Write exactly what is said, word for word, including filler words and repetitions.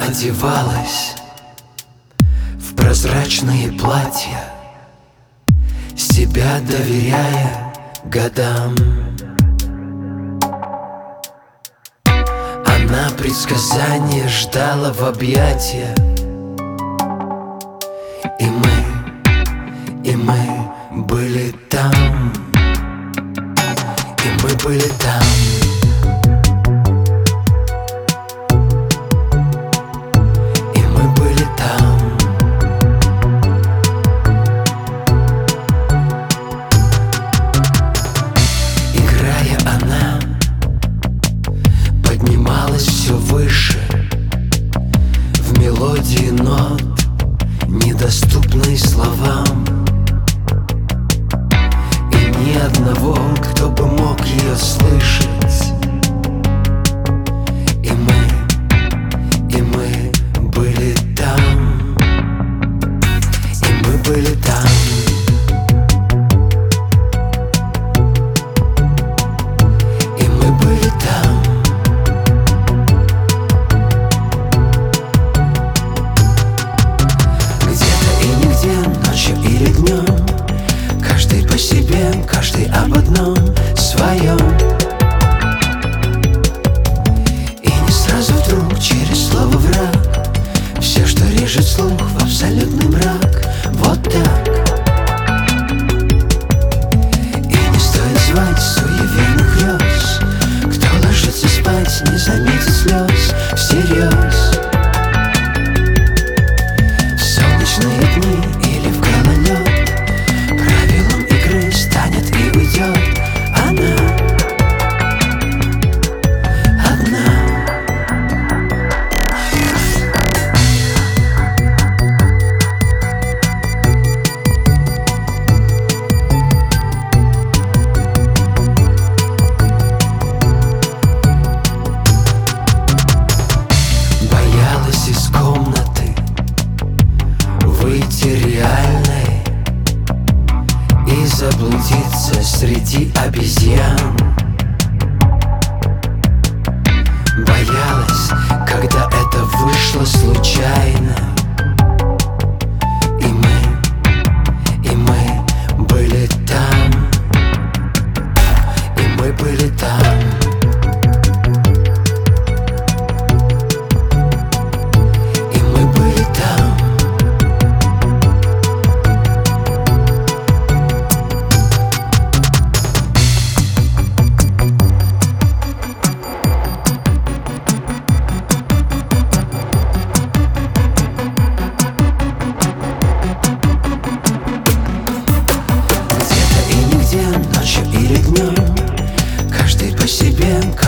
одевалась в прозрачные платья, себя доверяя годам. Она предсказания ждала в объятия, и мы, и мы были там, и мы были там. Все выше в мелодии нот, недоступной словам, и ни одного, кто бы мог ее слышать. И мы, и мы были там, и мы были там. Каждый об одном своем, и не сразу вдруг через слово враг, все, что режет слух, в абсолютный мрак. Вот так. И не стоит звать суеверных грез, кто ложится спать, не заметит слез всерьез. В солнечные дни или в гололед станет и уйдет она одна. Боялась из комнаты выйти реальной и заблудиться среди обезьян. Боялась, когда это вышло случайно. И мы, и мы были там, и мы были там. Ночью или днем, каждый по себе.